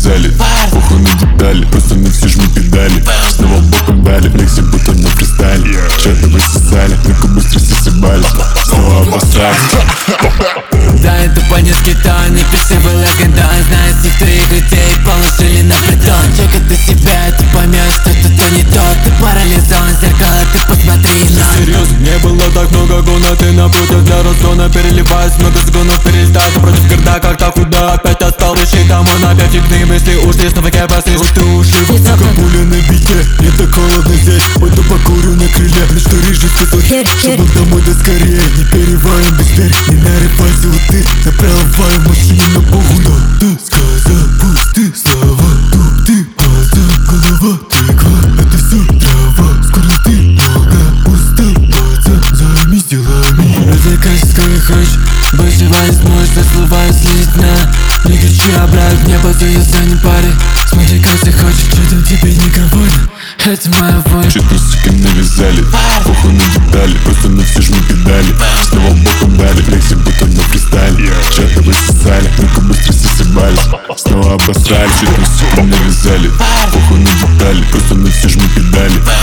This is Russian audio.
навязали. Похуй на детали, просто мы все жмут педали. Снова боком дали, флекси будто на фристайле. Чаты высосали, только быстро сосыпались. Снова обосрались. Да, это понес кита, не пиши в легенда. Знаю всех твоих идей, положили на притон. Чекай ты себя, ты поймешь, что что-то не то. Ты парализован, зеркало, ты посмотри на. Серьезно, не было так много гона. Ты на путях для разгона переливаюсь, много сгонов перелетаю. Против горда, как-то худа, опять осталось щитом. Он опять фигны мысли ушли, снова кэпасы. Вот ты уши, вот сука, пуля на бите. Не так холодно здесь, пойду покурю на крыле. На что режу сказал, чтобы домой да скорее. Не переваем без дверь, не нарывайся вот ты. Направляю машину на похуй. Ты сказал, пусты слова, туп ты, глаза, голова, тыква. Это все трава, скоро ты много устал, пацан, займись делами. Развлекайся сколько хочешь, больше не сможешь, за слова слить на. Не кричи обратно, не позуюсь, не пари. Смотри, как ты хочешь, что там тебе не комфортно. Это моя воля. Чё-то суки навязали, похуй на детали, просто мы все жмут педали. Снова боком дали, флекси будто на фристайле. Чаты высосали, только быстро сосыпались. Снова обосрали, чё-то суки навязали, похуй на детали, просто мы все жмут педали.